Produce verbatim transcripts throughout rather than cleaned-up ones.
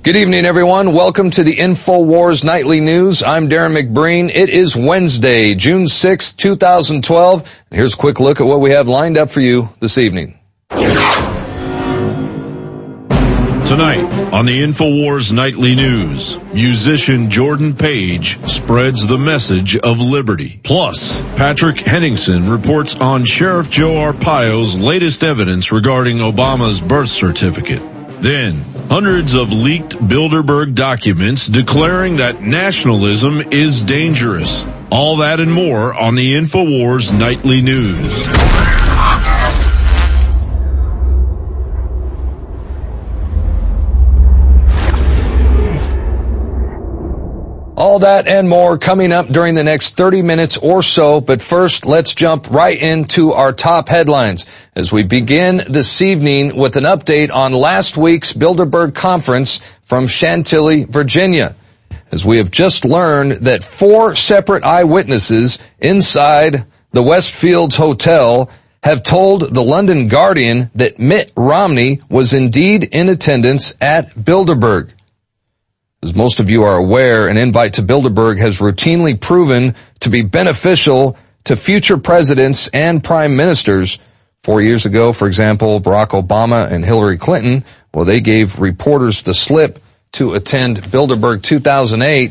Good evening, everyone. Welcome to the InfoWars Nightly News. I'm Darren McBreen. It is Wednesday, June sixth, two thousand twelve. And here's a quick look at what we have lined up for you this evening. Tonight on the InfoWars Nightly News, musician Jordan Page spreads the message of liberty. Plus, Patrick Henningsen reports on Sheriff Joe Arpaio's latest evidence regarding Obama's birth certificate. Then, hundreds of leaked Bilderberg documents declaring that nationalism is dangerous. All that and more on the InfoWars Nightly News. All that and more coming up during the next thirty minutes or so, but first let's jump right into our top headlines as we begin this evening with an update on last week's Bilderberg conference from Chantilly, Virginia. As we have just learned that four separate eyewitnesses inside the Westfields Hotel have told the London Guardian that Mitt Romney was indeed in attendance at Bilderberg. As most of you are aware, an invite to Bilderberg has routinely proven to be beneficial to future presidents and prime ministers. Four years ago, for example, Barack Obama and Hillary Clinton, well, they gave reporters the slip to attend Bilderberg two thousand eight.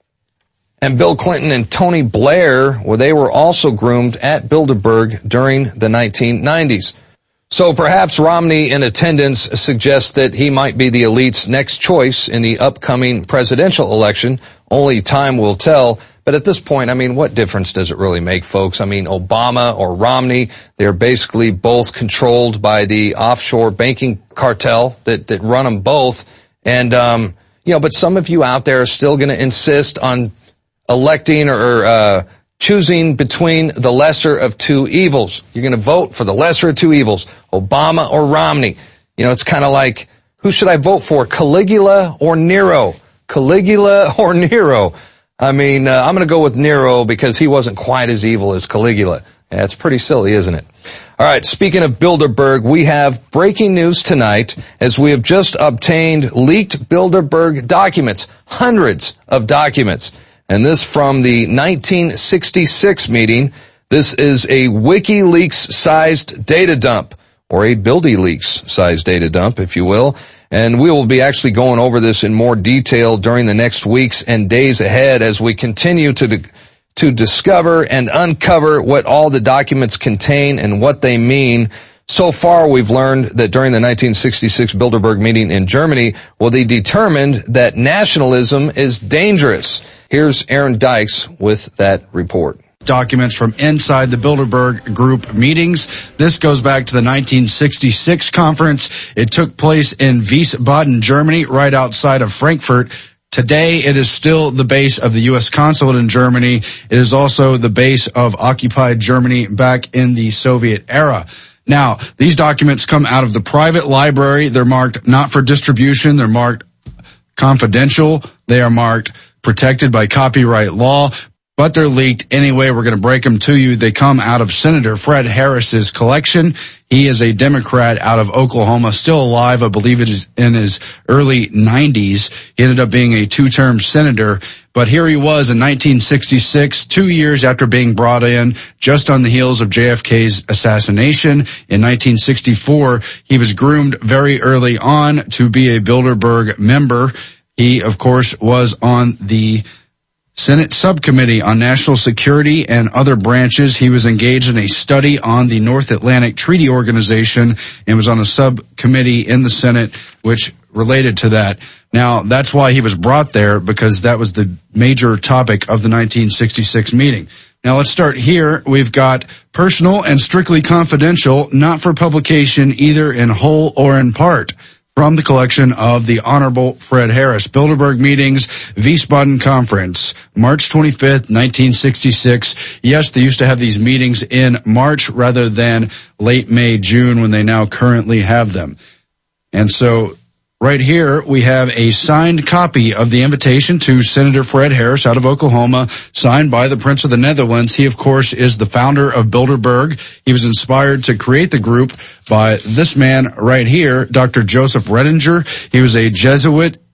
And Bill Clinton and Tony Blair, well, they were also groomed at Bilderberg during the nineteen nineties. So perhaps Romney in attendance suggests that he might be the elite's next choice in the upcoming presidential election. Only time will tell. But at this point, I mean, what difference does it really make, folks? I mean, Obama or Romney, they're basically both controlled by the offshore banking cartel that, that run them both. And, um, you know, but some of you out there are still going to insist on electing or, uh, choosing between the lesser of two evils. You're going to vote for the lesser of two evils, Obama or Romney. You know, it's kind of like, who should I vote for, Caligula or Nero? Caligula or Nero? I mean, uh, I'm going to go with Nero because he wasn't quite as evil as Caligula. Yeah, it's pretty silly, isn't it? All right, speaking of Bilderberg, we have breaking news tonight as we have just obtained leaked Bilderberg documents, hundreds of documents. And this from the nineteen sixty-six meeting. This is a WikiLeaks-sized data dump, or a BildyLeaks-sized data dump, if you will. And we will be actually going over this in more detail during the next weeks and days ahead as we continue to to discover and uncover what all the documents contain and what they mean. So far, we've learned that during the nineteen sixty-six Bilderberg meeting in Germany, well, they determined that nationalism is dangerous. Here's Aaron Dykes with that report. Documents from inside the Bilderberg group meetings. This goes back to the nineteen sixty-six conference. It took place in Wiesbaden, Germany, right outside of Frankfurt. Today, it is still the base of the U S consulate in Germany. It is also the base of occupied Germany back in the Soviet era. Now, these documents come out of the private library. They're marked not for distribution. They're marked confidential. They are marked protected by copyright law, but they're leaked anyway. We're going to break them to you. They come out of Senator Fred Harris's collection. He is a Democrat out of Oklahoma, still alive. I believe it is in his early nineties. He ended up being a two-term senator. But here he was in nineteen sixty-six, two years after being brought in, just on the heels of J F K's assassination. In nineteen sixty-four, he was groomed very early on to be a Bilderberg member. He, of course, was on the Senate Subcommittee on National Security and other branches. He was engaged in a study on the North Atlantic Treaty Organization and was on a subcommittee in the Senate which related to that. Now, that's why he was brought there, because that was the major topic of the nineteen sixty-six meeting. Now, let's start here. We've got personal and strictly confidential, not for publication either in whole or in part, from the collection of the Honorable Fred Harris. Bilderberg meetings, Wiesbaden Conference, March twenty-fifth, nineteen sixty-six. Yes, they used to have these meetings in March rather than late May, June, when they now currently have them. And so right here, we have a signed copy of the invitation to Senator Fred Harris out of Oklahoma, signed by the Prince of the Netherlands. He, of course, is the founder of Bilderberg. He was inspired to create the group by this man right here, Doctor Joseph Redinger. He was a Jesuit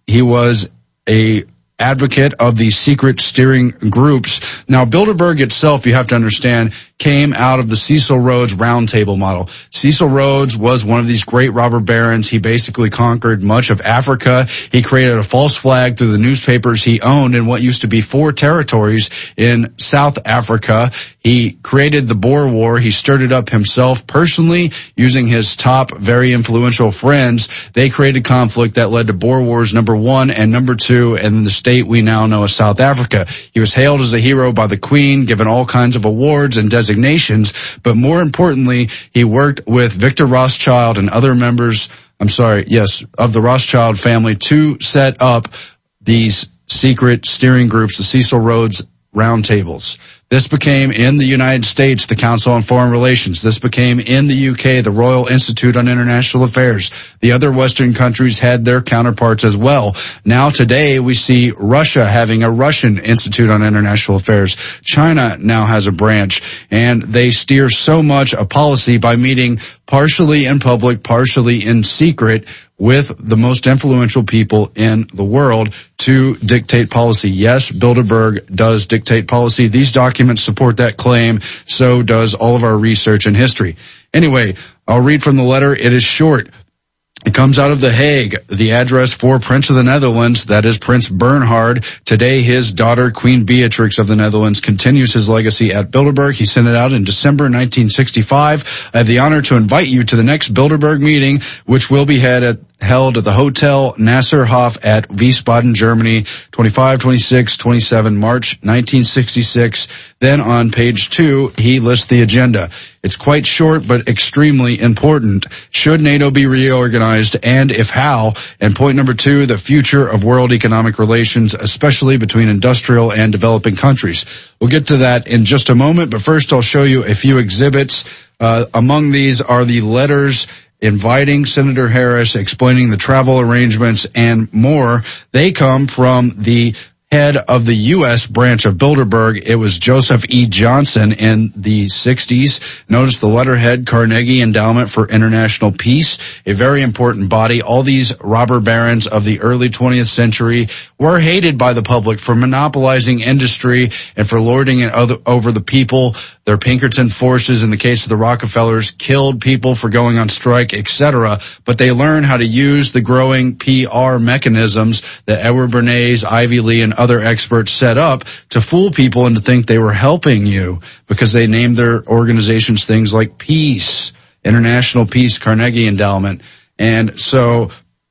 he was a advocate of these secret steering groups. Now, Bilderberg itself, you have to understand, came out of the Cecil Rhodes Roundtable model. Cecil Rhodes was one of these great robber barons. He basically conquered much of Africa. He created a false flag through the newspapers he owned in what used to be four territories in South Africa. He created the Boer War. He stirred it up himself personally using his top, very influential friends. They created conflict that led to Boer Wars number one and number two, and the state we now know as South Africa. He was hailed as a hero by the Queen, given all kinds of awards and designations, but more importantly, he worked with Victor Rothschild and other members, I'm sorry, yes, of the Rothschild family to set up these secret steering groups, the Cecil Rhodes Roundtables. This became, in the United States, the Council on Foreign Relations. This became, in the U K, the Royal Institute on International Affairs. The other Western countries had their counterparts as well. Now today, we see Russia having a Russian Institute on International Affairs. China now has a branch, and they steer so much a policy by meeting partially in public, partially in secret, with the most influential people in the world to dictate policy. Yes, Bilderberg does dictate policy. These documents support that claim. So does all of our research and history. Anyway, I'll read from the letter. It is short. It comes out of The Hague. The address for Prince of the Netherlands, that is Prince Bernhard. Today, his daughter, Queen Beatrix of the Netherlands, continues his legacy at Bilderberg. He sent it out in December nineteen sixty-five. I have the honor to invite you to the next Bilderberg meeting, which will be held at held at the Hotel Nasserhof at Wiesbaden, Germany, twenty-five, twenty-six, twenty-seven, March nineteen sixty-six. Then on page two, he lists the agenda. It's quite short, but extremely important. Should NATO be reorganized, and if how? And point number two, the future of world economic relations, especially between industrial and developing countries. We'll get to that in just a moment, but first I'll show you a few exhibits. Uh, among these are the letters inviting Senator Harris, explaining the travel arrangements and more. They come from the head of the U S branch of Bilderberg. It was Joseph E. Johnson in the sixties. Notice the letterhead, Carnegie Endowment for International Peace, a very important body. All these robber barons of the early twentieth century were hated by the public for monopolizing industry and for lording it over the people. Their Pinkerton forces, in the case of the Rockefellers, killed people for going on strike, et cetera. But they learned how to use the growing P R mechanisms that Edward Bernays, Ivy Lee, and other experts set up to fool people and to think they were helping you, because they named their organizations things like Peace, International Peace, Carnegie Endowment. And so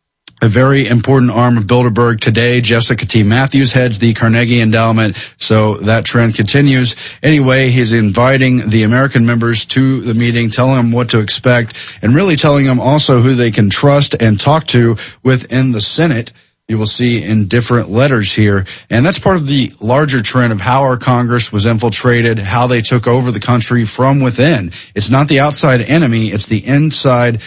a very important arm of Bilderberg today. Jessica T. Matthews heads the Carnegie Endowment, so that trend continues. Anyway, he's inviting the American members to the meeting, telling them what to expect, and really telling them also who they can trust and talk to within the Senate. You will see in different letters here. And that's part of the larger trend of how our Congress was infiltrated, how they took over the country from within. It's not the outside enemy, it's the inside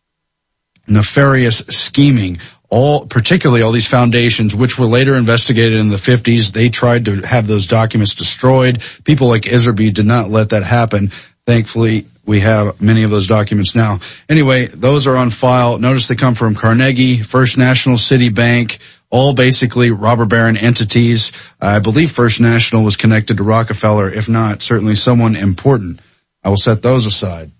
nefarious scheming. All, particularly all these foundations, which were later investigated in the fifties, they tried to have those documents destroyed. People like Iserby did not let that happen. Thankfully, we have many of those documents now. Anyway, those are on file. Notice they come from Carnegie, First National, Citibank, all basically robber baron entities. I believe First National was connected to Rockefeller. If not, certainly someone important. I will set those aside.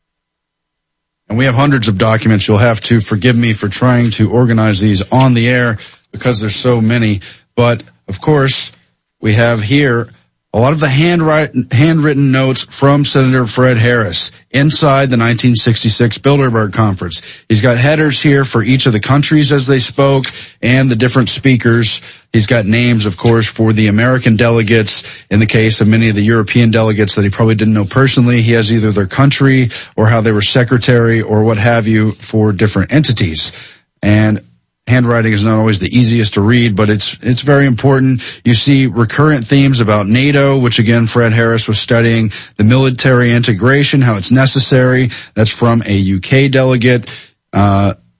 And we have hundreds of documents. You'll have to forgive me for trying to organize these on the air because there's so many. But, of course, we have here a lot of the handwritten, handwritten notes from Senator Fred Harris inside the nineteen sixty-six Bilderberg Conference. He's got headers here for each of the countries as they spoke and the different speakers. He's got names, of course, for the American delegates. In the case of many of the European delegates that he probably didn't know personally, he has either their country or how they were secretary or what have you for different entities. And handwriting is not always the easiest to read, but it's it's very important. You see recurrent themes about NATO, which again Fred Harris was studying, the military integration, how it's necessary. That's from a U K delegate. Uh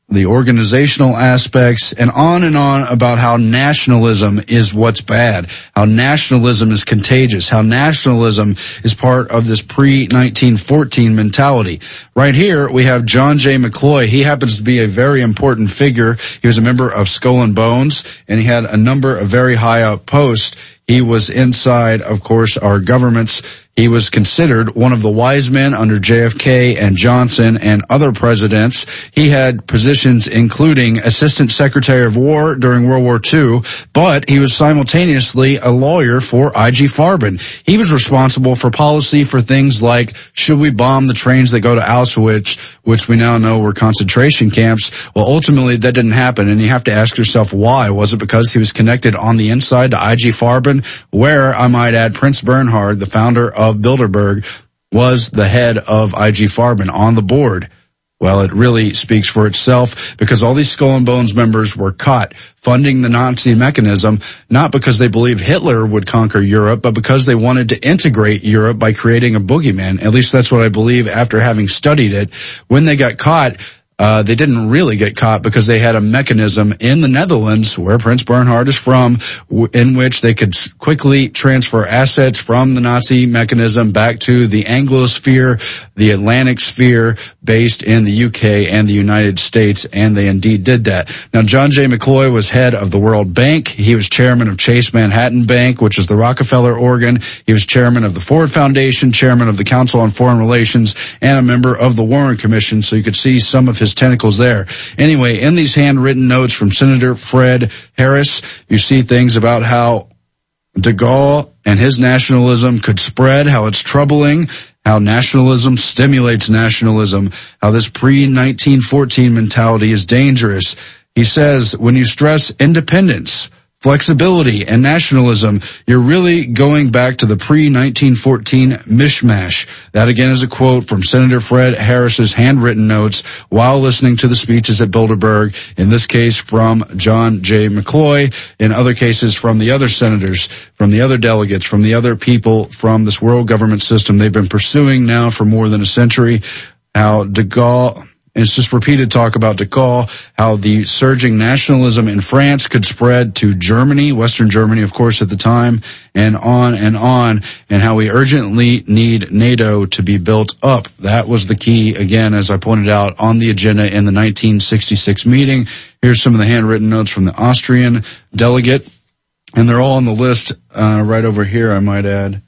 the organizational aspects, and on and on about how nationalism is what's bad, how nationalism is contagious, how nationalism is part of this pre nineteen fourteen mentality. Right here, we have John J. McCloy. He happens to be a very important figure. He was a member of Skull and Bones, and he had a number of very high up posts. He was inside, of course, our governments. He was considered one of the wise men under J F K and Johnson and other presidents. He had positions including Assistant Secretary of War during World War Two, but he was simultaneously a lawyer for I G Farben. He was responsible for policy for things like, should we bomb the trains that go to Auschwitz, which we now know were concentration camps? Well, ultimately that didn't happen, and you have to ask yourself why. Was it because he was connected on the inside to I G Farben, where, I might add, Prince Bernhard, the founder of Bilderberg, was the head of I G Farben on the board? Well, it really speaks for itself, because all these Skull and Bones members were caught funding the Nazi mechanism, not because they believed Hitler would conquer Europe, but because they wanted to integrate Europe by creating a boogeyman. At least that's what I believe after having studied it. When they got caught, Uh, they didn't really get caught because they had a mechanism in the Netherlands, where Prince Bernhard is from, w- in which they could quickly transfer assets from the Nazi mechanism back to the Anglosphere, the Atlantic sphere, based in the U K and the United States, and they indeed did that. Now, John J. McCloy was head of the World Bank. He was chairman of Chase Manhattan Bank, which is the Rockefeller organ. He was chairman of the Ford Foundation, chairman of the Council on Foreign Relations, and a member of the Warren Commission, so you could see some of his tentacles there. Anyway, in these handwritten notes from Senator Fred Harris, you see things about how de Gaulle and his nationalism could spread, how it's troubling, how nationalism stimulates nationalism, how this pre nineteen fourteen mentality is dangerous. He says, when you stress independence, flexibility, and nationalism, you're really going back to the pre nineteen fourteen mishmash. That again is a quote from Senator Fred Harris's handwritten notes while listening to the speeches at Bilderberg, in this case from John J. McCloy, in other cases from the other senators, from the other delegates, from the other people from this world government system they've been pursuing now for more than a century. How de Gaulle... It's just repeated talk about de Gaulle, how the surging nationalism in France could spread to Germany, Western Germany, of course, at the time, and on and on, and how we urgently need NATO to be built up. That was the key, again, as I pointed out, on the agenda in the nineteen sixty-six meeting. Here's some of the handwritten notes from the Austrian delegate, and they're all on the list uh, right over here, I might add.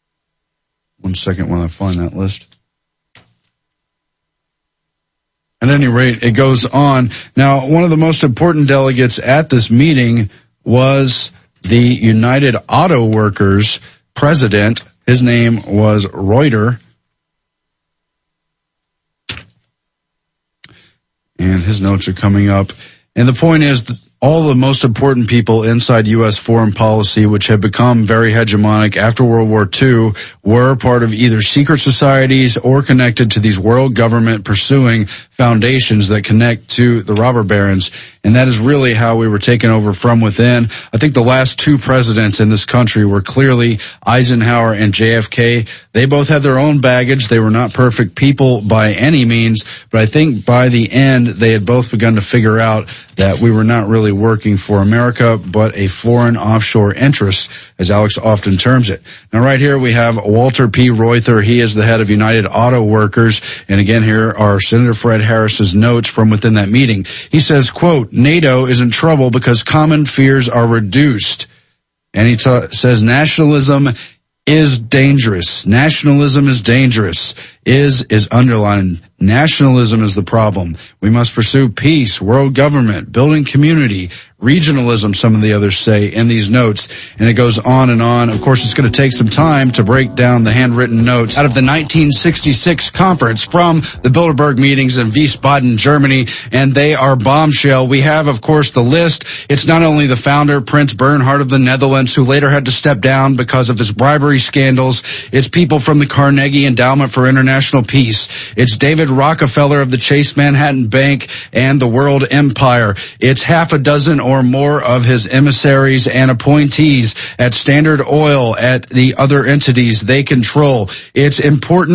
One second while I find that list. At any rate, it goes on. Now, one of the most important delegates at this meeting was the United Auto Workers president. His name was Reuter. And his notes are coming up. And the point is that all the most important people inside U S foreign policy, which had become very hegemonic after World War Two, were part of either secret societies or connected to these world government pursuing foundations that connect to the robber barons. And that is really how we were taken over from within. I think the last two presidents in this country were clearly Eisenhower and J F K. They both had their own baggage. They were not perfect people by any means, but I think by the end they had both begun to figure out that we were not really working for America, but a foreign offshore interest, as Alex often terms it. Now right here we have Walter P. Reuther. He is the head of United Auto Workers. And again, here are Senator Fred Harris's notes from within that meeting. He says, quote, NATO is in trouble because common fears are reduced. And he t- says nationalism is dangerous. Nationalism is dangerous. Is is underlined. Nationalism is the problem. We must pursue peace, world government, building community, regionalism, some of the others say in these notes. And it goes on and on. Of course, it's going to take some time to break down the handwritten notes out of the nineteen sixty-six conference from the Bilderberg meetings in Wiesbaden, Germany, and they are bombshell. We have, of course, the list. It's not only the founder, Prince Bernhard of the Netherlands, who later had to step down because of his bribery scandals. It's people from the Carnegie Endowment for International Peace. It's David Rockefeller of the Chase Manhattan Bank and the World Empire. It's half a dozen or more of his emissaries and appointees at Standard Oil, at the other entities they control. It's important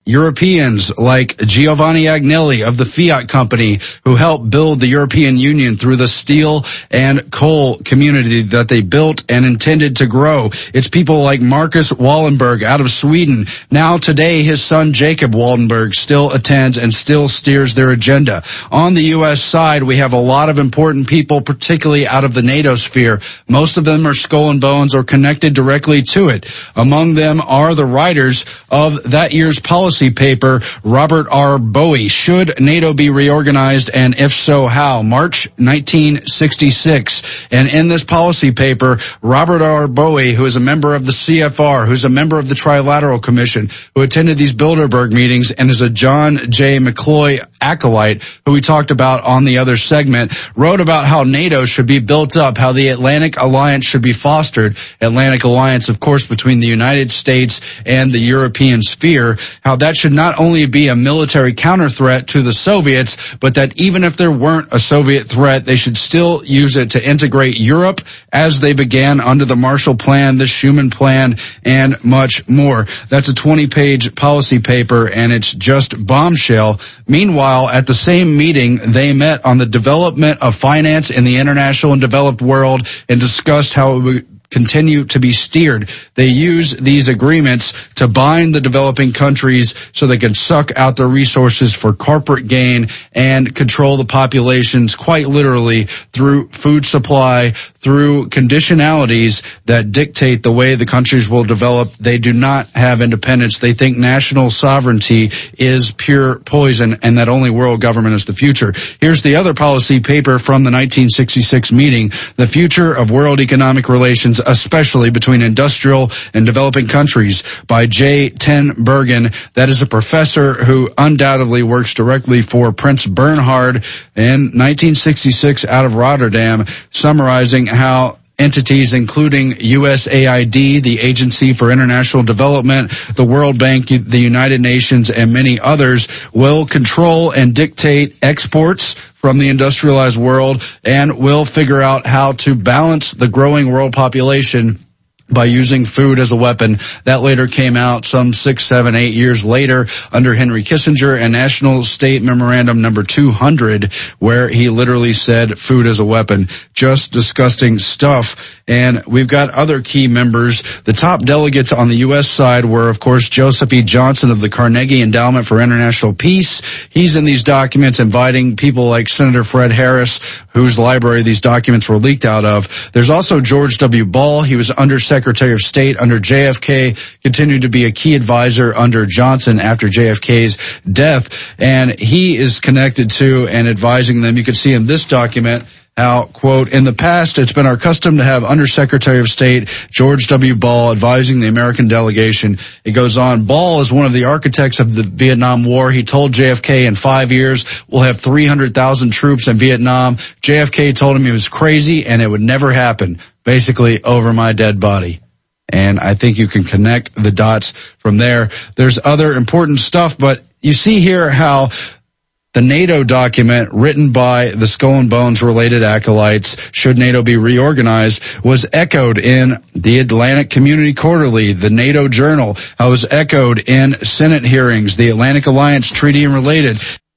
Europeans like Giovanni Agnelli of the Fiat Company, who helped build the European Union through the steel and coal community that they built and intended to grow. It's people like Marcus Wallenberg out of Sweden. Now today, his son Jacob Wallenberg still attends and still steers their agenda. On the U S side, we have a lot of important people, particularly out of the NATO sphere. Most of them are skull and bones or connected directly to it. Among them are the writers of that year's policy paper, Robert R. Bowie. Should NATO be reorganized, and if so, how? March nineteen sixty-six. And in this policy paper, Robert R. Bowie, who is a member of the C F R, who's a member of the Trilateral Commission, who attended these Bilderberg meetings and is a John J. McCloy acolyte, who we talked about on the other segment, wrote about how NATO should be built up, how the Atlantic Alliance should be fostered. Atlantic Alliance, of course, between the United States and the European sphere, how that should not only be a military counter threat to the Soviets, but that even if there weren't a Soviet threat, they should still use it to integrate Europe as they began under the Marshall Plan, the Schuman Plan, and much more. That's a twenty-page policy paper, and it's just bombshell. Meanwhile, at the same meeting, they met on the development of finance in the international and developed world and discussed how it would continue to be steered. They use these agreements to bind the developing countries so they can suck out their resources for corporate gain and control the populations quite literally through food supply, through conditionalities that dictate the way the countries will develop. They do not have independence. They think national sovereignty is pure poison and that only world government is the future. Here's the other policy paper from the nineteen sixty-six meeting, The Future of World Economic Relations, especially between industrial and developing countries, by J. ten Bergen. That is a professor who undoubtedly works directly for Prince Bernhard in nineteen sixty-six out of Rotterdam, summarizing how entities including U S A I D, the Agency for International Development, the World Bank, the United Nations, and many others will control and dictate exports from the industrialized world and will figure out how to balance the growing world population by using food as a weapon. That later came out some six, seven, eight years later under Henry Kissinger and National State Memorandum number two hundred, where he literally said food as a weapon. Just disgusting stuff. And we've got other key members. The top delegates on the U S side were, of course, Joseph E. Johnson of the Carnegie Endowment for International Peace. He's in these documents inviting people like Senator Fred Harris, whose library these documents were leaked out of. There's also George W. Ball. He was Undersecretary Secretary of State under J F K, continued to be a key advisor under Johnson after J F K's death, and he is connected to and advising them. You can see in this document how, quote, in the past, it's been our custom to have Undersecretary of State George W. Ball advising the American delegation. It goes on, Ball is one of the architects of the Vietnam War. He told J F K in five years, we'll have three hundred thousand troops in Vietnam. J F K told him he was crazy and it would never happen. Basically, over my dead body. And I think you can connect the dots from there. There's other important stuff, but you see here how the NATO document written by the Skull and Bones related acolytes, should NATO be reorganized, was echoed in the Atlantic Community Quarterly, the NATO Journal, how it was echoed in Senate hearings, the Atlantic Alliance Treaty and related.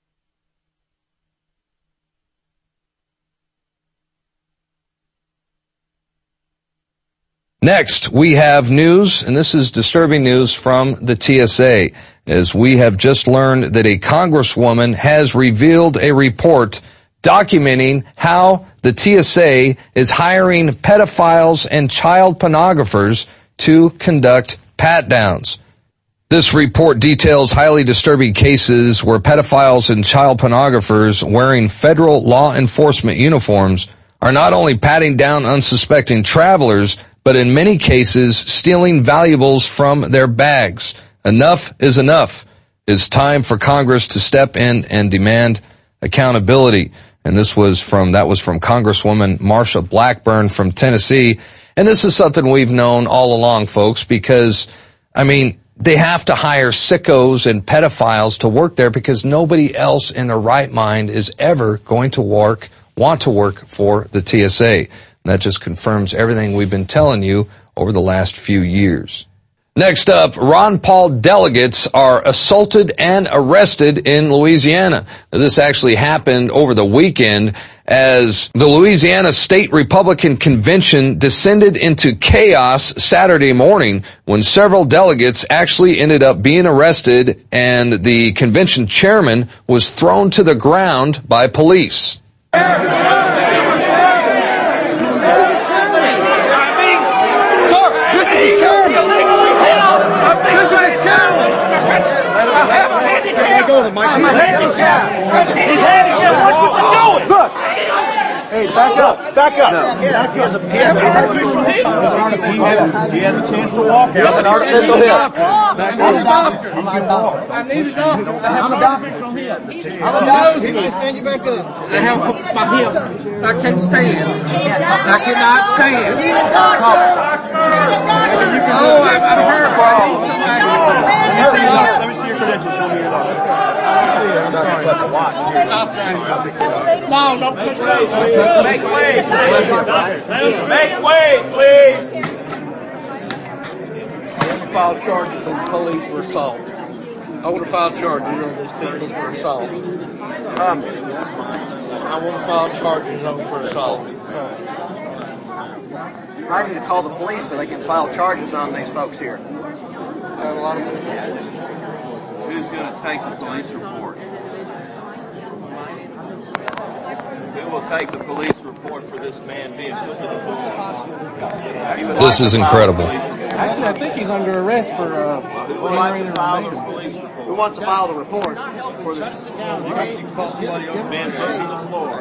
Next, we have news, and this is disturbing news from the T S A, as we have just learned that a congresswoman has revealed a report documenting how the T S A is hiring pedophiles and child pornographers to conduct pat-downs. This report details highly disturbing cases where pedophiles and child pornographers wearing federal law enforcement uniforms are not only patting down unsuspecting travelers, but in many cases, stealing valuables from their bags. Enough is enough. It's time for Congress to step in and demand accountability. And this was from, that was from Congresswoman Marsha Blackburn from Tennessee. And this is something we've known all along, folks, because, I mean, they have to hire sickos and pedophiles to work there because nobody else in their right mind is ever going to work, want to work for the T S A. That just confirms everything we've been telling you over the last few years. Next up, Ron Paul delegates are assaulted and arrested in Louisiana. Now, this actually happened over the weekend as the Louisiana State Republican Convention descended into chaos Saturday morning when several delegates actually ended up being arrested and the convention chairman was thrown to the ground by police. Look! Hey, back up, back up. No. He has a, he has a artificial hip. He has a chance to walk out. He has an artificial hip. I'm a doctor. I need a doctor. I have an artificial hip. I'm a doctor. Can I stand you back up? I have my hip. I can't stand. I cannot stand. You need a doctor. Oh, I'm hurt, bro. Let me see your credentials. Show me your doctor. No, don't push me. Make way, please. Make way, please. I want to file charges on the police for assault. I want to file charges on these people for assault. Um, I want to file charges on them for assault. I need to call the police so they can file charges on these folks here. Got a lot of people. Who's going to take the police report? Who will take the police report for this man being put to the floor? This is incredible. Actually, I think he's under arrest for uh, Who would like to file the police report? Who wants to file the report for this? You can call somebody on the man put to the floor.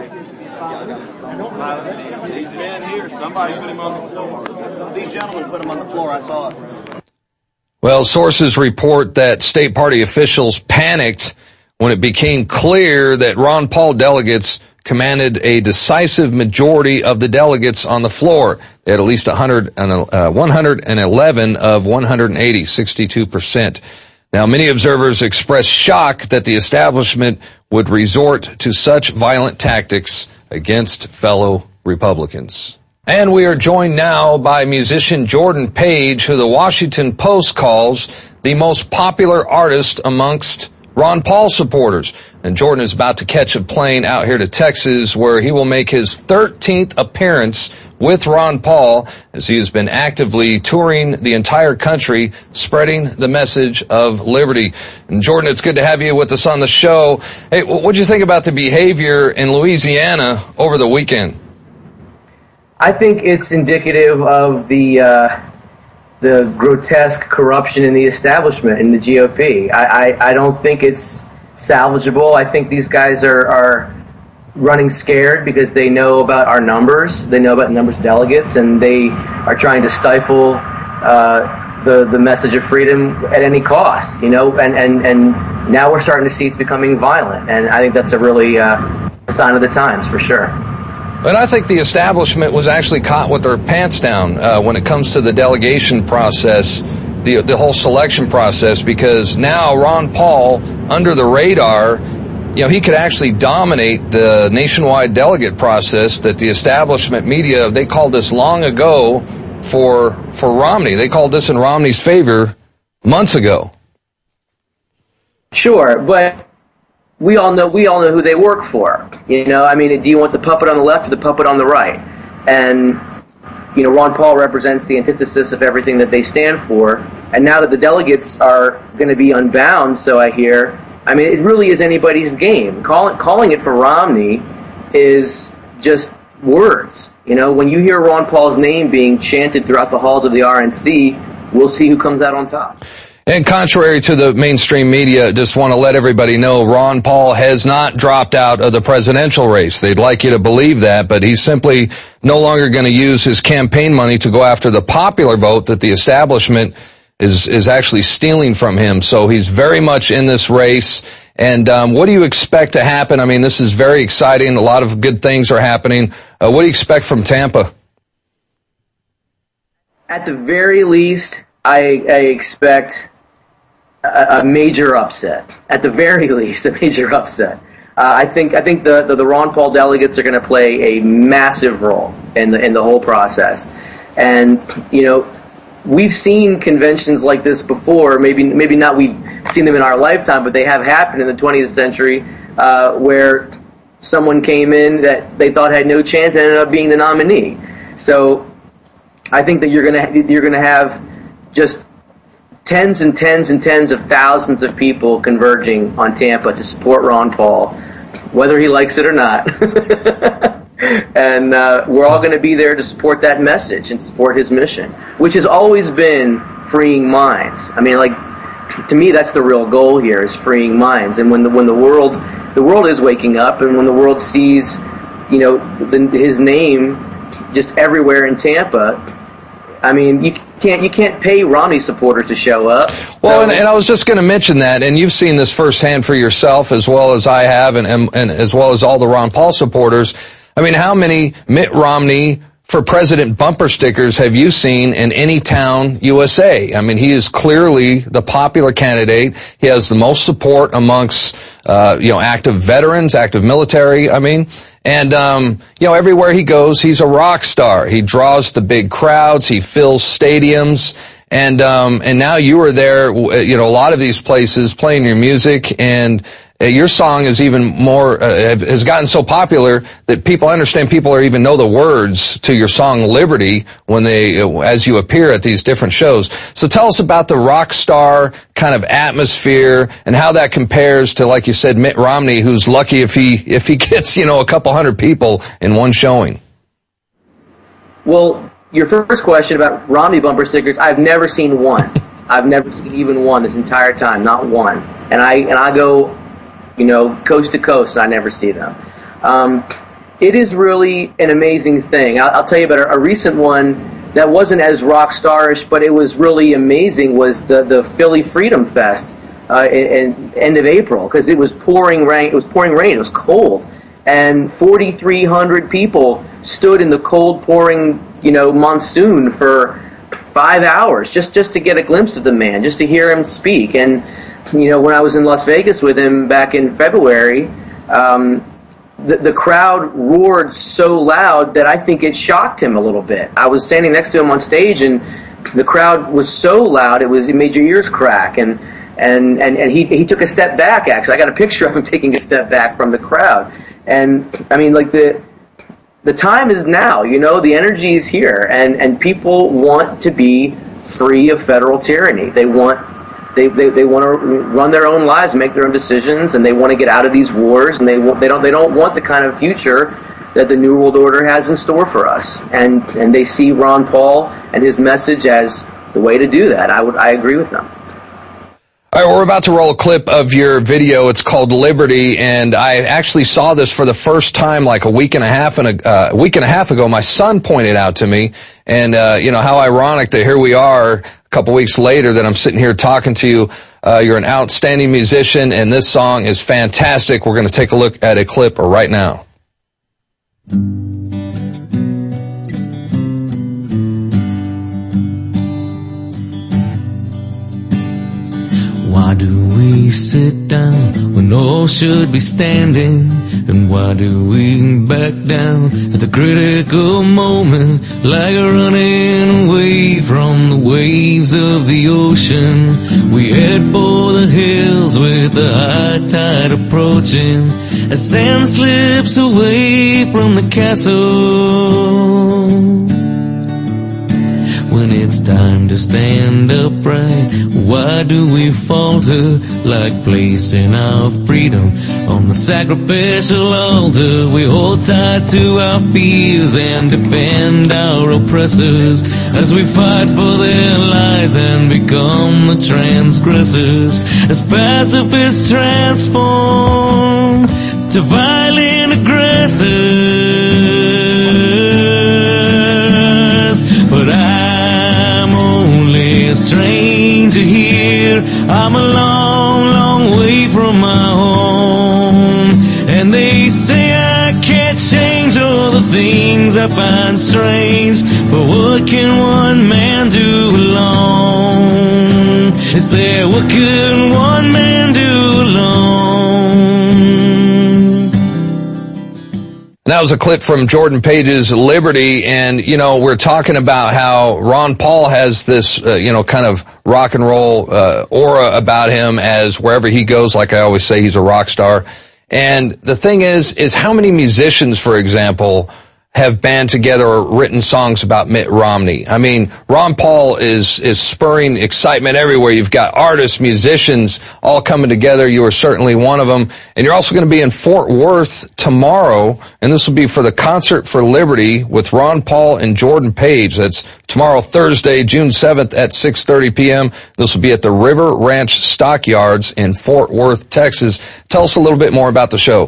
He's been here. Somebody put him on the floor. These gentlemen put him on the floor. I saw it. Well, sources report that state party officials panicked when it became clear that Ron Paul delegates commanded a decisive majority of the delegates on the floor. They had at least one hundred, uh, one hundred eleven of one hundred eighty, sixty-two percent. Now, many observers expressed shock that the establishment would resort to such violent tactics against fellow Republicans. And we are joined now by musician Jordan Page, who the Washington Post calls the most popular artist amongst Ron Paul supporters. And Jordan is about to catch a plane out here to Texas, where he will make his thirteenth appearance with Ron Paul, as he has been actively touring the entire country, spreading the message of liberty. And Jordan, it's good to have you with us on the show. Hey, what did you think about the behavior in Louisiana over the weekend? I think it's indicative of the uh, the grotesque corruption in the establishment in the G O P. I, I, I don't think it's salvageable. I think these guys are, are running scared because they know about our numbers. They know about the numbers of delegates, and they are trying to stifle uh, the the message of freedom at any cost. You know, and, and, and now we're starting to see it's becoming violent, and I think that's a really uh, sign of the times for sure. But I think the establishment was actually caught with their pants down uh, when it comes to the delegation process, the the whole selection process, because now Ron Paul, under the radar, you know, he could actually dominate the nationwide delegate process that the establishment media, they called this long ago for for Romney. They called this in Romney's favor months ago. Sure, but we all know we all know who they work for. You know, I mean, do you want the puppet on the left or the puppet on the right? And you know, Ron Paul represents the antithesis of everything that they stand for. And now that the delegates are going to be unbound, so I hear, I mean, it really is anybody's game. Calling calling it for Romney is just words. You know, when you hear Ron Paul's name being chanted throughout the halls of the R N C, we'll see who comes out on top. And contrary to the mainstream media, just want to let everybody know Ron Paul has not dropped out of the presidential race. They'd like you to believe that, but he's simply no longer going to use his campaign money to go after the popular vote that the establishment is is actually stealing from him. So he's very much in this race. And um, what do you expect to happen? I mean, this is very exciting. A lot of good things are happening. Uh, what do you expect from Tampa? At the very least, I, I expect a, a major upset. At the very least, a major upset. Uh, I think I think the, the, the Ron Paul delegates are going to play a massive role in the in the whole process. And you know, we've seen conventions like this before. Maybe maybe not we've seen them in our lifetime, but they have happened in the twentieth century, uh, where someone came in that they thought had no chance and ended up being the nominee. So I think that you're gonna you're gonna have just tens and tens and tens of thousands of people converging on Tampa to support Ron Paul, whether he likes it or not. And uh, we're all going to be there to support that message and support his mission, which has always been freeing minds. I mean, like, to me, that's the real goal here, is freeing minds. And when the when the world the world is waking up, and when the world sees, you know, the, his name just everywhere in Tampa, I mean, you can't you can't pay Romney supporters to show up. Well, so, and, and I was just going to mention that, and you've seen this firsthand for yourself as well as I have, and, and, and as well as all the Ron Paul supporters. I mean, how many Mitt Romney for president bumper stickers have you seen in any town, U S A? I mean, he is clearly the popular candidate. He has the most support amongst, uh, you know, active veterans, active military, I mean. And, um, you know, everywhere he goes, he's a rock star. He draws the big crowds. He fills stadiums. And, um, and now you are there, you know, a lot of these places playing your music, and uh, your song is even more, uh, has gotten so popular that people understand, people are even know the words to your song Liberty when they, as you appear at these different shows. So tell us about the rock star kind of atmosphere and how that compares to, like you said, Mitt Romney, who's lucky if he, if he gets, you know, a couple hundred people in one showing. Well, your first question about Romney bumper stickers, I've never seen one. I've never seen even one this entire time, not one. And I and I go, you know, coast to coast, and I never see them. Um, it is really an amazing thing. I'll, I'll tell you about a, a recent one that wasn't as rock starish, but it was really amazing. Was the the Philly Freedom Fest uh, in, in end of April, because it was pouring rain. It was pouring rain. It was cold, and forty-three hundred people stood in the cold, pouring, you know, monsoon for five hours just, just to get a glimpse of the man, just to hear him speak. And, you know, when I was in Las Vegas with him back in February, um, the, the crowd roared so loud that I think it shocked him a little bit. I was standing next to him on stage, and the crowd was so loud it was it made your ears crack. And and and, and he he took a step back. Actually, I got a picture of him taking a step back from the crowd. And I mean, like the. The time is now, you know, the energy is here, and, and people want to be free of federal tyranny. They want they, they, they want to run their own lives, make their own decisions, and they want to get out of these wars, and they want, they don't they don't want the kind of future that the New World Order has in store for us. And and they see Ron Paul and his message as the way to do that. I would I agree with them. All right, we're about to roll a clip of your video. It's called Liberty, and I actually saw this for the first time like a week and a half and a uh, week and a half ago. My son pointed out to me, and uh, you know, how ironic that here we are a couple weeks later that I'm sitting here talking to you. Uh, you're an outstanding musician, and this song is fantastic. We're going to take a look at a clip right now. Why do we sit down when all should be standing? And why do we back down at the critical moment, like running away from the waves of the ocean? We head for the hills with the high tide approaching, as sand slips away from the castle. When it's time to stand upright, why do we falter, like placing our freedom on the sacrificial altar? We hold tight to our fears and defend our oppressors, as we fight for their lives and become the transgressors, as pacifists transform to violent aggressors. But I a stranger here, I'm a long, long way from my home, and they say I can't change all the things I find strange, but what can one man do alone? They say, what can one man do alone? And That was a clip from Jordan Page's Liberty, and, you know, we're talking about how Ron Paul has this, uh, you know, kind of rock and roll uh, aura about him, as wherever he goes, like I always say, he's a rock star. And the thing is, is how many musicians, for example, have band together or written songs about Mitt Romney? I mean, Ron Paul is is spurring excitement everywhere. You've got artists, musicians all coming together. You are certainly one of them. And you're also going to be in Fort Worth tomorrow, and this will be for the Concert for Liberty with Ron Paul and Jordan Page. That's tomorrow, Thursday, June seventh at six thirty p.m. This will be at the River Ranch Stockyards in Fort Worth, Texas. Tell us a little bit more about the show.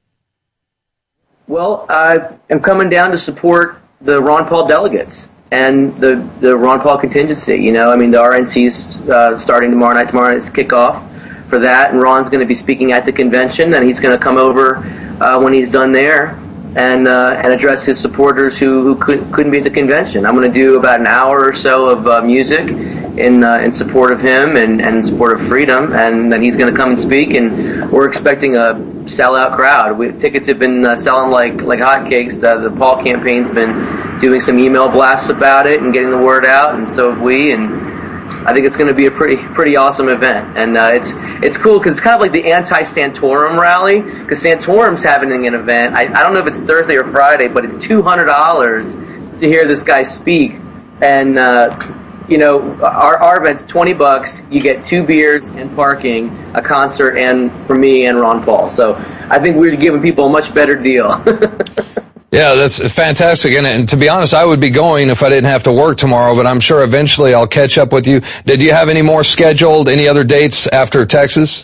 Well, I am coming down to support the Ron Paul delegates and the, the Ron Paul contingency. You know, I mean, the R N C's uh, starting tomorrow night. Tomorrow night's kickoff for that, and Ron's going to be speaking at the convention, and he's going to come over uh, when he's done there and uh, and address his supporters who, who couldn't, couldn't be at the convention. I'm going to do about an hour or so of uh, music in uh, in support of him and, and in support of freedom, and then he's going to come and speak, and we're expecting a sellout crowd. We, tickets have been uh, selling like like hotcakes. The, the Paul campaign's been doing some email blasts about it and getting the word out, and so have we. And I think it's going to be a pretty pretty awesome event. And uh, it's it's cool because it's kind of like the anti-Santorum rally, because Santorum's having an event. I, I don't know if it's Thursday or Friday, but it's two hundred dollars to hear this guy speak. And uh, you know, our, our event's twenty bucks. You get two beers and parking, a concert, and for me and Ron Paul. So I think we're giving people a much better deal. Yeah, that's fantastic. And, and to be honest, I would be going if I didn't have to work tomorrow, but I'm sure eventually I'll catch up with you. Did you have any more scheduled, any other dates after Texas?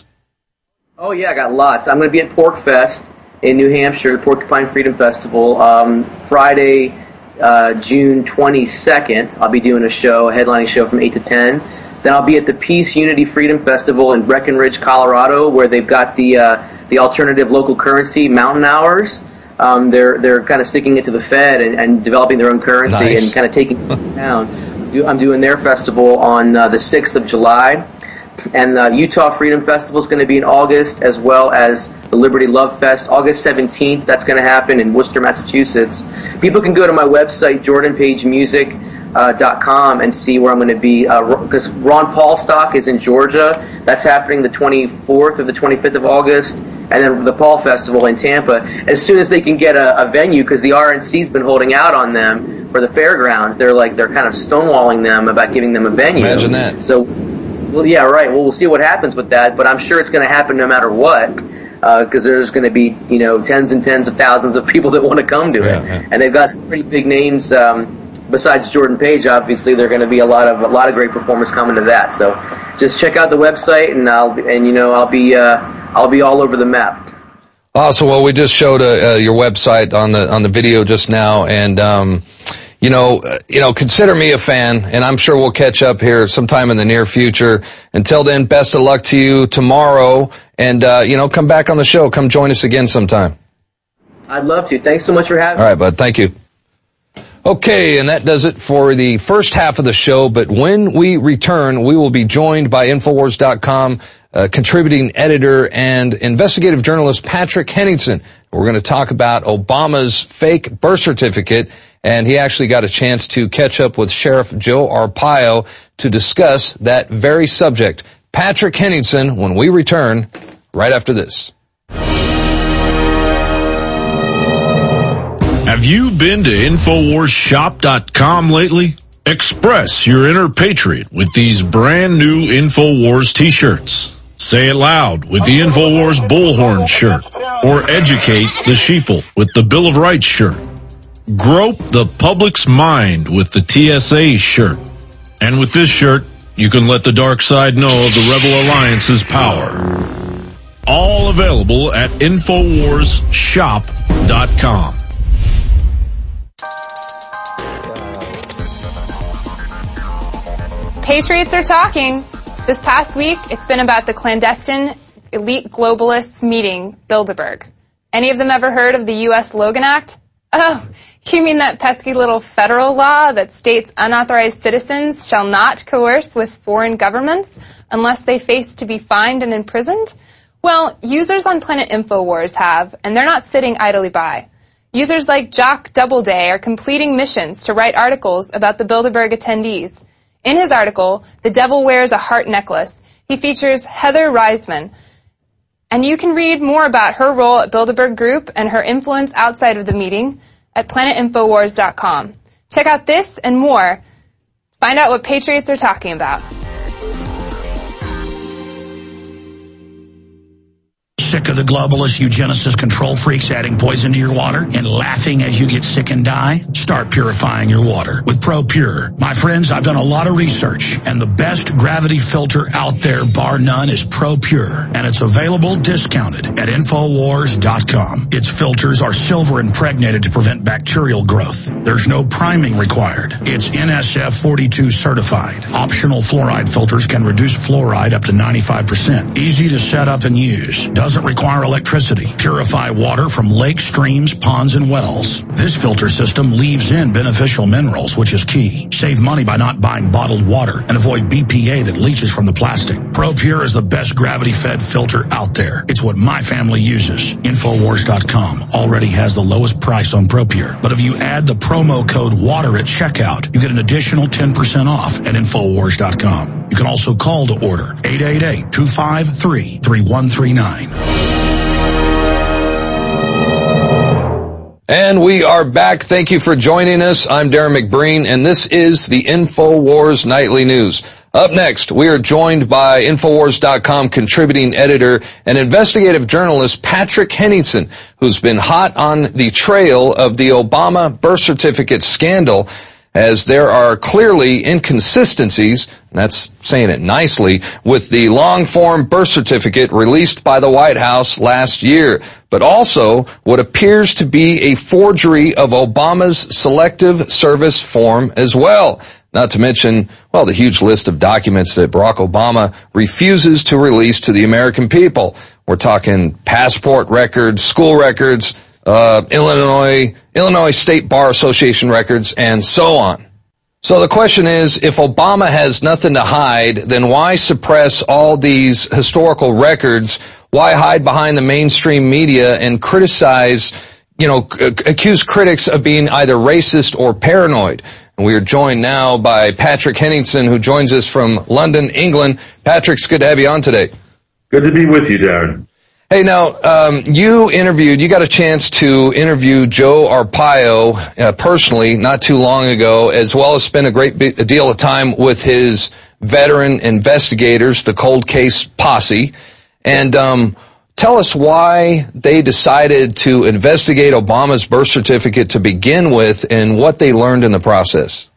Oh, yeah, I got lots. I'm going to be at Pork Fest in New Hampshire, the Porcupine Freedom Festival, um, Friday, uh, June twenty-second. I'll be doing a show, a headlining show from eight to ten. Then I'll be at the Peace, Unity, Freedom Festival in Breckenridge, Colorado, where they've got the uh, the alternative local currency, Mountain Hours. Um, they're they're kind of sticking it to the Fed and, and developing their own currency. Nice. And kind of taking it down. I'm doing their festival on uh, the sixth of July. And the Utah Freedom Festival is going to be in August, as well as the Liberty Love Fest, August seventeenth. That's going to happen in Worcester, Massachusetts. People can go to my website, jordan page music dot com, and see where I'm going to be. Because uh, Ron Paul Stock is in Georgia. That's happening the twenty-fourth or the twenty-fifth of August. And then the Paul Festival in Tampa. As soon as they can get a, a venue, because the R N C's been holding out on them for the fairgrounds. They're like, they're kind of stonewalling them about giving them a venue. Imagine that. So, well, yeah, right. Well, we'll see what happens with that, but I'm sure it's going to happen no matter what, because uh, there's going to be, you know, tens and tens of thousands of people that want to come to yeah, it. Yeah. And they've got some pretty big names. Um, besides Jordan Page, obviously, there are going to be a lot of a lot of great performers coming to that. So, just check out the website, and I'll and you know I'll be uh, I'll be all over the map. Awesome. Well, we just showed uh, uh, your website on the on the video just now, and um, you know, uh, you know, consider me a fan, and I'm sure we'll catch up here sometime in the near future. Until then, best of luck to you tomorrow, and uh, you know, come back on the show. Come join us again sometime. I'd love to. Thanks so much for having me. All right, bud. Thank you. Okay, and that does it for the first half of the show, but when we return, we will be joined by Infowars dot com uh, contributing editor and investigative journalist Patrick Henningsen. We're going to talk about Obama's fake birth certificate, and he actually got a chance to catch up with Sheriff Joe Arpaio to discuss that very subject. Patrick Henningsen, when we return, right after this. Have you been to Infowars shop dot com lately? Express your inner patriot with these brand new Infowars t-shirts. Say it loud with the Infowars Bullhorn shirt, or educate the sheeple with the Bill of Rights shirt. Grope the public's mind with the T S A shirt. And with this shirt, you can let the dark side know of the Rebel Alliance's power. All available at Infowars shop dot com. Patriots are talking. This past week, it's been about the clandestine elite globalists meeting Bilderberg. Any of them ever heard of the U S Logan Act? Oh, you mean that pesky little federal law that states unauthorized citizens shall not coerce with foreign governments unless they face to be fined and imprisoned? Well, users on Planet Infowars have, and they're not sitting idly by. Users like Jock Doubleday are completing missions to write articles about the Bilderberg attendees. In his article, The Devil Wears a Heart Necklace, he features Heather Reisman. And you can read more about her role at Bilderberg Group and her influence outside of the meeting at planet infowars dot com. Check out this and more. Find out what patriots are talking about. Sick of the globalist eugenicist control freaks adding poison to your water and laughing as you get sick and die? Start purifying your water with ProPure. My friends, I've done a lot of research, and the best gravity filter out there, bar none, is ProPure, and it's available discounted at infowars dot com. Its filters are silver impregnated to prevent bacterial growth. There's no priming required. It's N S F forty-two certified. Optional fluoride filters can reduce fluoride up to ninety-five percent. Easy to set up and use. Doesn't require electricity. Purify water from lakes, streams, ponds, and wells. This filter system leaves in beneficial minerals, which is key. Save money by not buying bottled water and avoid B P A that leaches from the plastic. ProPure is the best gravity-fed filter out there. It's what my family uses. infowars dot com already has the lowest price on ProPure. But if you add the promo code WATER at checkout, you get an additional ten percent off at infowars dot com. You can also call to order eight eight eight, two five three, three one three nine. And we are back. Thank you for joining us. I'm Darren McBreen, and this is the InfoWars Nightly News. Up next, we are joined by infowars dot com contributing editor and investigative journalist Patrick Henningsen, who's been hot on the trail of the Obama birth certificate scandal, as there are clearly inconsistencies, and that's saying it nicely, with the long-form birth certificate released by the White House last year, but also what appears to be a forgery of Obama's Selective Service form as well. Not to mention, well, the huge list of documents that Barack Obama refuses to release to the American people. We're talking passport records, school records, uh, Illinois, Illinois State Bar Association records, and so on. So the question is, if Obama has nothing to hide, then why suppress all these historical records? Why hide behind the mainstream media and criticize, you know, c- accuse critics of being either racist or paranoid? And we are joined now by Patrick Henningsen, who joins us from London, England. Patrick, it's good to have you on today. Good to be with you, Darren. Hey, now, um, you interviewed, you got a chance to interview Joe Arpaio uh, personally not too long ago, as well as spend a great b- a deal of time with his veteran investigators, the Cold Case Posse. And um, tell us why they decided to investigate Obama's birth certificate to begin with and what they learned in the process.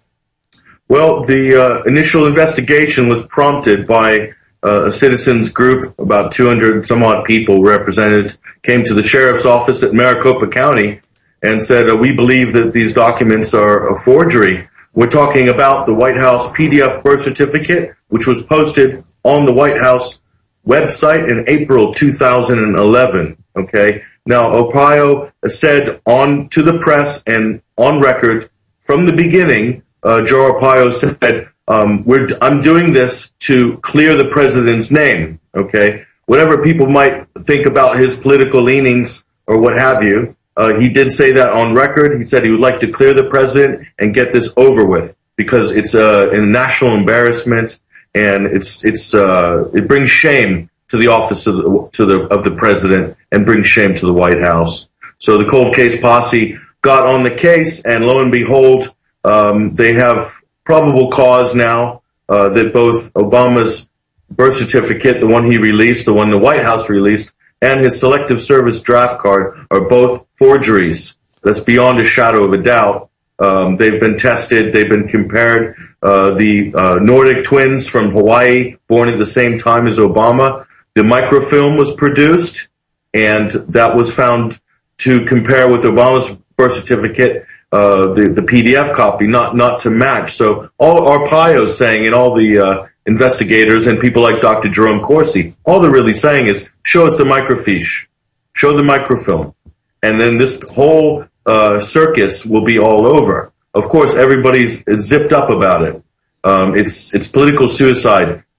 Well, the uh, initial investigation was prompted by Uh, a citizens group, about two hundred some odd people represented, came to the sheriff's office at Maricopa County and said, uh, we believe that these documents are a forgery. We're talking about the White House P D F birth certificate, which was posted on the White House website in April two thousand eleven. Okay. Now, Arpaio said on to the press and on record from the beginning, uh, Joe Arpaio said, Um, we're, I'm doing this to clear the president's name, okay? Whatever people might think about his political leanings or what have you, uh, he did say that on record. He said he would like to clear the president and get this over with because it's uh, a national embarrassment and it's it's uh, it brings shame to the office of the, to the of the president and brings shame to the White House. So the Cold Case Posse got on the case, and lo and behold, um, they have probable cause now uh, that both Obama's birth certificate, the one he released, the one the White House released, and his Selective Service draft card are both forgeries. That's beyond a shadow of a doubt. Um, they've been tested. They've been compared. Uh, the uh, Nordic twins from Hawaii, born at the same time as Obama, the microfilm was produced, and that was found to compare with Obama's birth certificate. Uh, the, the P D F copy, not, not to match. So all Arpaio's saying, and all the, uh, investigators and people like Doctor Jerome Corsi, all they're really saying is, show us the microfiche. Show the microfilm. And then this whole, uh, circus will be all over. Of course, everybody's zipped up about it. Um, it's, it's political suicide.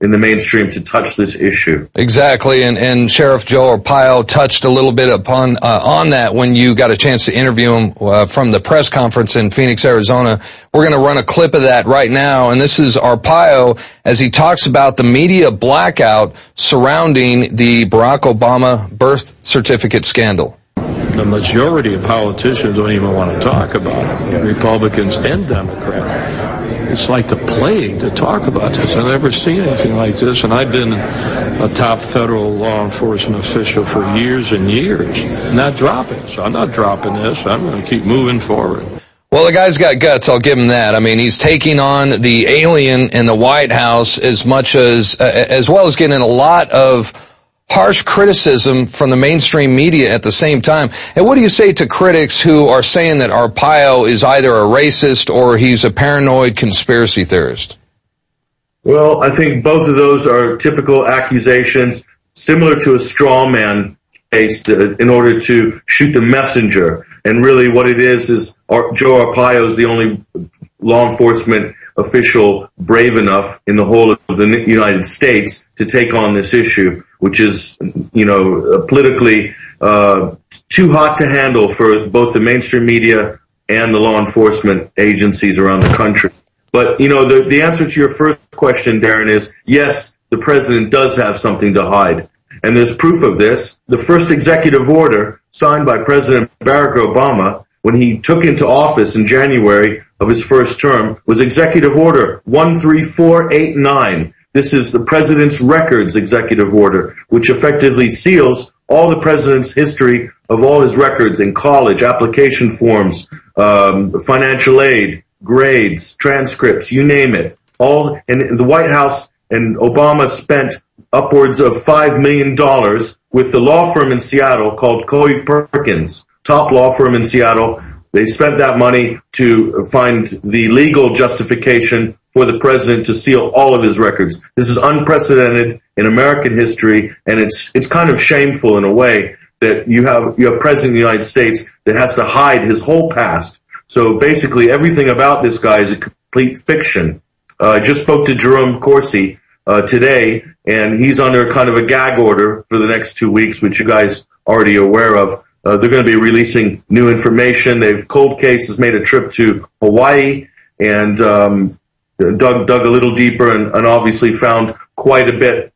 in the mainstream to touch this issue. Exactly, and, and Sheriff Joe Arpaio touched a little bit upon uh, on that when you got a chance to interview him uh, from the press conference in Phoenix, Arizona. We're going to run a clip of that right now, and this is Arpaio as he talks about the media blackout surrounding the Barack Obama birth certificate scandal. The majority of politicians don't even want to talk about it, Republicans and Democrats. It's like the plague to talk about this. I've never seen anything like this, and I've been a top federal law enforcement official for years and years. Not dropping, so I'm not dropping this. I'm going to keep moving forward. Well, the guy's got guts, I'll give him that. I mean, he's taking on the alien in the White House as much as, uh, as well as getting a lot of harsh criticism from the mainstream media at the same time. And what do you say to critics who are saying that Arpaio is either a racist or he's a paranoid conspiracy theorist? Well, I think both of those are typical accusations, similar to a straw man case to, in order to shoot the messenger. And really what it is is Joe Arpaio is the only law enforcement official brave enough in the whole of the United States to take on this issue, which is, you know, politically uh, too hot to handle for both the mainstream media and the law enforcement agencies around the country. But, you know, the, the answer to your first question, Darren, is yes, the president does have something to hide. And there's proof of this. The first executive order signed by President Barack Obama when he took into office in January of his first term was Executive Order one three four eight nine. This is the President's Records Executive Order, which effectively seals all the President's history of all his records in college, application forms, um, financial aid, grades, transcripts, you name it. All in the White House, and Obama spent upwards of five million dollars with the law firm in Seattle called Coey Perkins, top law firm in Seattle. They spent that money to find the legal justification for the president to seal all of his records. This is unprecedented in American history, and it's it's kind of shameful in a way that you have you have a president of the United States that has to hide his whole past. So basically, everything about this guy is a complete fiction. Uh, I just spoke to Jerome Corsi uh, today, and he's under kind of a gag order for the next two weeks, which you guys are already aware of. Uh, they're going to be releasing new information. They've Cold Case has made a trip to Hawaii and um, dug dug a little deeper and, and obviously found quite a bit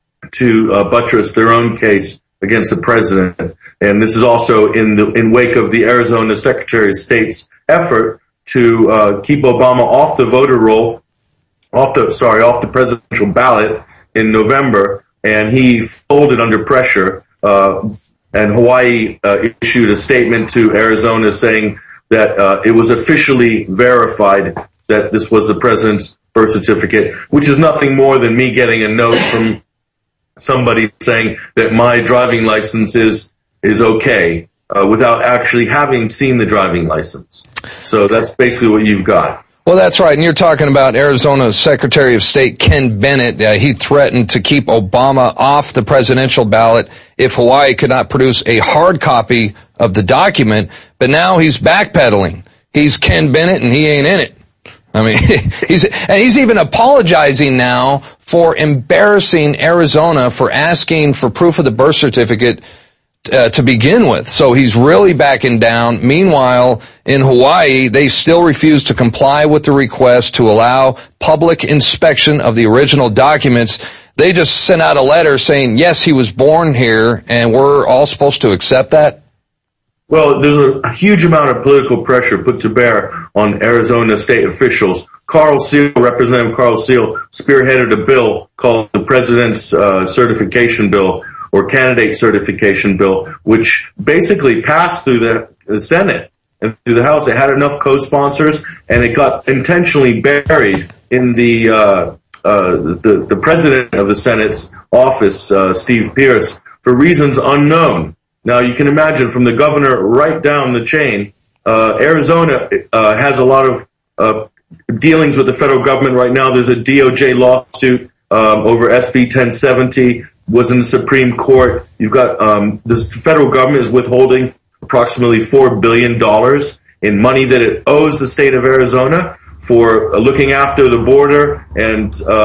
to uh, buttress their own case against the president. And this is also in the in wake of the Arizona Secretary of State's effort to uh, keep Obama off the voter roll, off the sorry, off the presidential ballot in November, and he folded under pressure. Uh, And Hawaii uh, issued a statement to Arizona saying that uh, it was officially verified that this was the president's birth certificate, which is nothing more than me getting a note from somebody saying that my driving license is is okay uh, without actually having seen the driving license. So that's basically what you've got. Well, that's right. And you're talking about Arizona's Secretary of State, Ken Bennett. Uh, he threatened to keep Obama off the presidential ballot if Hawaii could not produce a hard copy of the document. But now he's backpedaling. He's Ken Bennett and he ain't in it. I mean, he's, and he's even apologizing now for embarrassing Arizona for asking for proof of the birth certificate Uh, to begin with. So he's really backing down. Meanwhile, in Hawaii, they still refuse to comply with the request to allow public inspection of the original documents. They just sent out a letter saying, yes, he was born here, and we're all supposed to accept that? Well, there's a huge amount of political pressure put to bear on Arizona state officials. Carl Seal, Representative Carl Seal, spearheaded a bill called the President's uh, Certification Bill, or Candidate Certification Bill, which basically passed through the, the Senate and through the House. It had enough co-sponsors, and it got intentionally buried in the uh, uh, the, the President of the Senate's office, uh, Steve Pierce, for reasons unknown. Now, you can imagine from the governor right down the chain, uh, Arizona uh, has a lot of uh, dealings with the federal government right now. There's a D O J lawsuit um, over S B ten seventy. Was in the Supreme Court. You've got um, the federal government is withholding approximately four billion dollars in money that it owes the state of Arizona for uh, looking after the border and uh,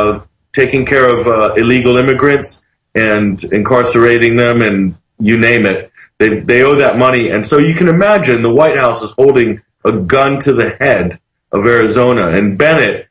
taking care of uh, illegal immigrants and incarcerating them, and you name it. They they owe that money, and so you can imagine the White House is holding a gun to the head of Arizona, and Bennett,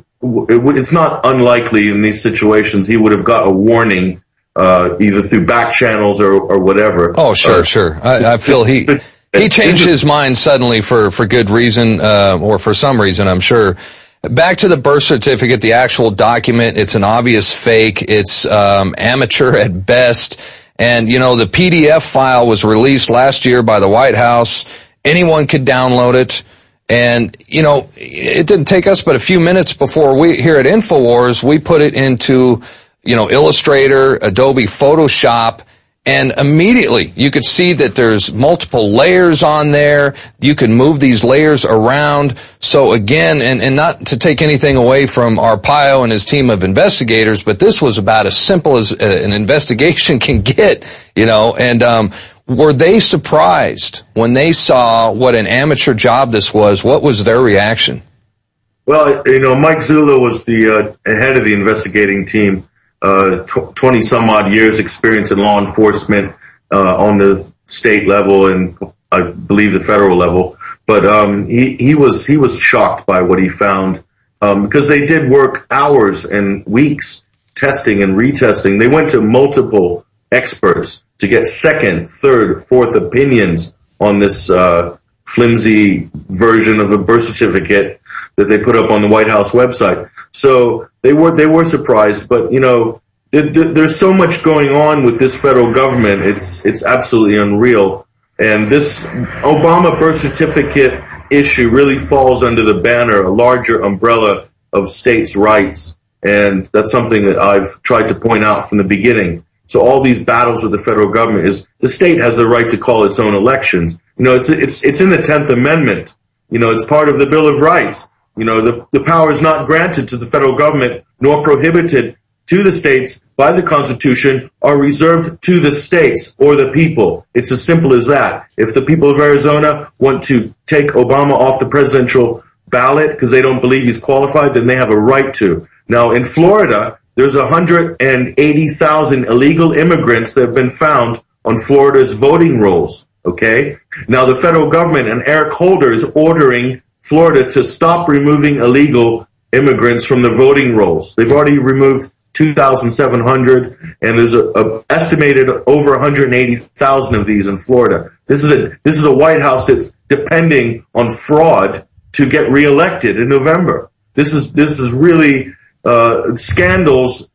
it's not unlikely in these situations he would have got a warning uh, either through back channels or, or whatever. Oh, sure, uh, sure. I, I feel he he changed his mind suddenly for, for good reason, uh, or for some reason, I'm sure. Back to the birth certificate, the actual document, it's an obvious fake. It's um, amateur at best. And, you know, the P D F file was released last year by the White House. Anyone could download it. And, you know, it didn't take us but a few minutes before we, here at InfoWars, we put it into, you know, Illustrator, Adobe Photoshop, and immediately you could see that there's multiple layers on there. You can move these layers around. So again, and, and not to take anything away from Arpaio and his team of investigators, but this was about as simple as an investigation can get, you know, and, um, were they surprised when they saw what an amateur job this was? What was their reaction? Well, you know, Mike Zula was the uh, head of the investigating team. Uh, twenty some odd years experience in law enforcement, uh, on the state level and I believe the federal level. But, um, he, he was, he was shocked by what he found, um, because they did work hours and weeks testing and retesting. They went to multiple experts to get second, third, fourth opinions on this, uh, flimsy version of a birth certificate that they put up on the White House website. So they were they were surprised, but you know, it, it, there's so much going on with this federal government. It's it's absolutely unreal. And this Obama birth certificate issue really falls under the banner, a larger umbrella of states' rights, and that's something that I've tried to point out from the beginning. So all these battles with the federal government is the state has the right to call its own elections. You know, it's it's it's in the tenth Amendment. You know, it's part of the Bill of Rights. You know, the, the power is not granted to the federal government nor prohibited to the states by the Constitution, are reserved to the states or the people. It's as simple as that. If the people of Arizona want to take Obama off the presidential ballot because they don't believe he's qualified, then they have a right to. Now, in Florida, there's one hundred eighty thousand illegal immigrants that have been found on Florida's voting rolls, okay? Now, the federal government and Eric Holder is ordering Florida to stop removing illegal immigrants from the voting rolls. They've already removed two thousand seven hundred, and there's a, a estimated over one hundred eighty thousand of these in Florida. This is a this is a White House that's depending on fraud to get reelected in November. This is this is really uh, scandals.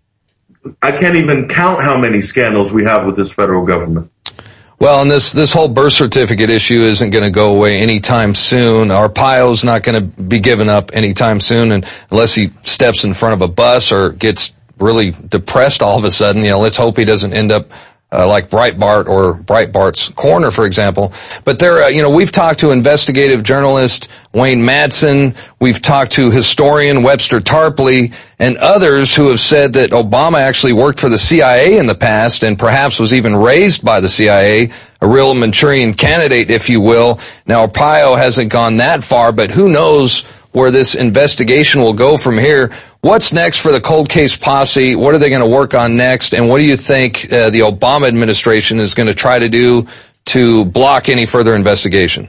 I can't even count how many scandals we have with this federal government. Well, and this, this whole birth certificate issue isn't going to go away anytime soon. Arpaio's not going to be given up anytime soon, and unless he steps in front of a bus or gets really depressed all of a sudden. You know, let's hope he doesn't end up uh, like Breitbart or Breitbart's Corner, for example. But there, uh, you know, we've talked to investigative journalist Wayne Madsen. We've talked to historian Webster Tarpley and others who have said that Obama actually worked for the C I A in the past and perhaps was even raised by the C I A, a real Manchurian candidate, if you will. Now, Arpaio hasn't gone that far, but who knows where this investigation will go from here. What's next for the cold case posse? What are they going to work on next? And what do you think uh, the Obama administration is going to try to do to block any further investigation?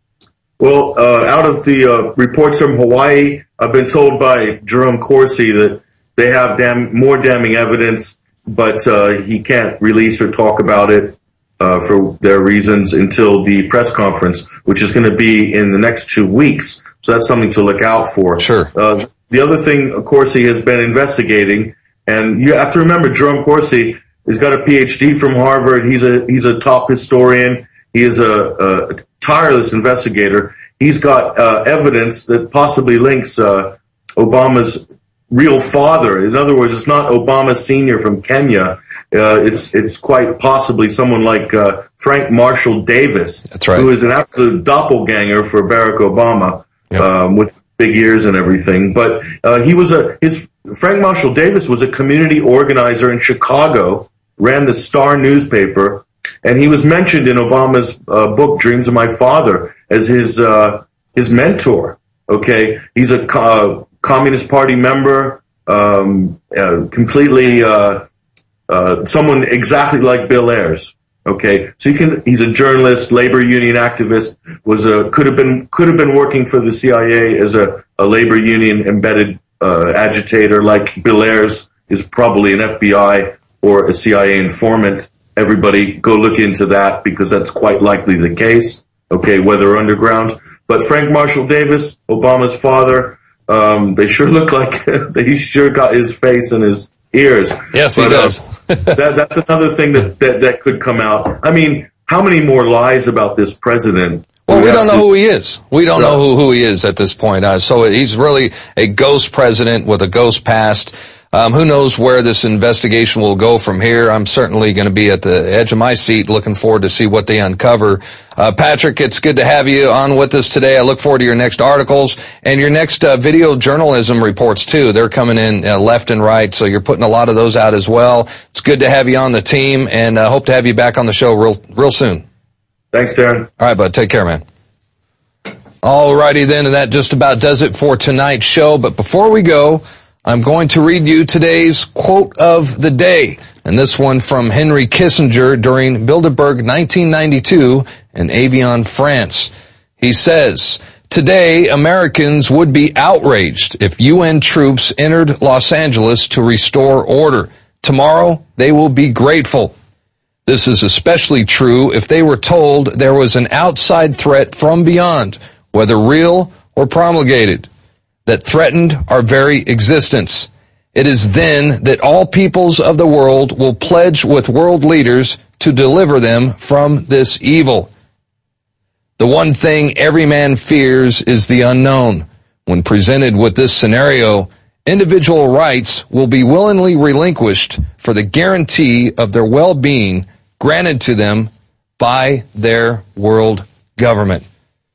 Well, uh, out of the uh, reports from Hawaii, I've been told by Jerome Corsi that they have dam- more damning evidence, but uh, he can't release or talk about it uh, for their reasons until the press conference, which is going to be in the next two weeks. So that's something to look out for. Sure. Uh, the other thing, of course, he has been investigating, and you have to remember, Jerome Corsi has got a P H D from Harvard. He's a he's a top historian. He is a, a tireless investigator. He's got uh, evidence that possibly links uh, Obama's real father. In other words, it's not Obama Senior from Kenya. Uh, it's it's quite possibly someone like uh, Frank Marshall Davis, That's right. who is an absolute doppelganger for Barack Obama. Yep. Um, with big ears and everything, but uh, he was a his Frank Marshall Davis was a community organizer in Chicago, ran the Star newspaper, and he was mentioned in Obama's uh, book Dreams of My Father as his uh, his mentor. Okay, he's a uh, Communist Party member, um, uh, completely uh, uh, someone exactly like Bill Ayers. Okay, so you can. He's a journalist, labor union activist. Was a could have been could have been working for the C I A as a, a labor union embedded uh, agitator, like Bill Ayers is probably an F B I or a C I A informant. Everybody go look into that because that's quite likely the case. Okay, Weather Underground. But Frank Marshall Davis, Obama's father, um, they sure look like they sure got his face and his ears. Yes, but, he does. Uh, that, that's another thing that, that, that could come out. I mean, how many more lies about this president? Well, we, we don't know to, who he is. We don't no. know who, who he is at this point. Uh, so he's really a ghost president with a ghost past. Um, who knows where this investigation will go from here? I'm certainly going to be at the edge of my seat looking forward to see what they uncover. Uh, Patrick, it's good to have you on with us today. I look forward to your next articles and your next uh, video journalism reports, too. They're coming in uh, left and right, so you're putting a lot of those out as well. It's good to have you on the team, and uh, hope to have you back on the show real, real soon. Thanks, Darren. All right, bud. Take care, man. All righty, then, and that just about does it for tonight's show. But before we go, I'm going to read you today's quote of the day, and this one from Henry Kissinger during Bilderberg nineteen ninety-two in Avion, France. He says, "Today, Americans would be outraged if U N troops entered Los Angeles to restore order. Tomorrow, they will be grateful. This is especially true if they were told there was an outside threat from beyond, whether real or promulgated, that threatened our very existence. It is then that all peoples of the world will pledge with world leaders to deliver them from this evil. The one thing every man fears is the unknown. When presented with this scenario, individual rights will be willingly relinquished for the guarantee of their well-being granted to them by their world government."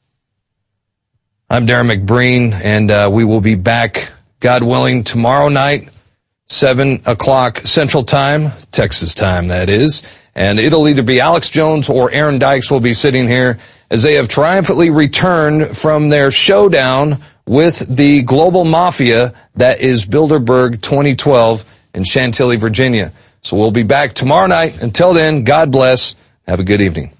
I'm Darren McBreen, and uh, we will be back, God willing, tomorrow night, seven o'clock Central Time, Texas time, that is. And it'll either be Alex Jones or Aaron Dykes will be sitting here as they have triumphantly returned from their showdown with the global mafia that is Bilderberg twenty twelve in Chantilly, Virginia. So we'll be back tomorrow night. Until then, God bless. Have a good evening.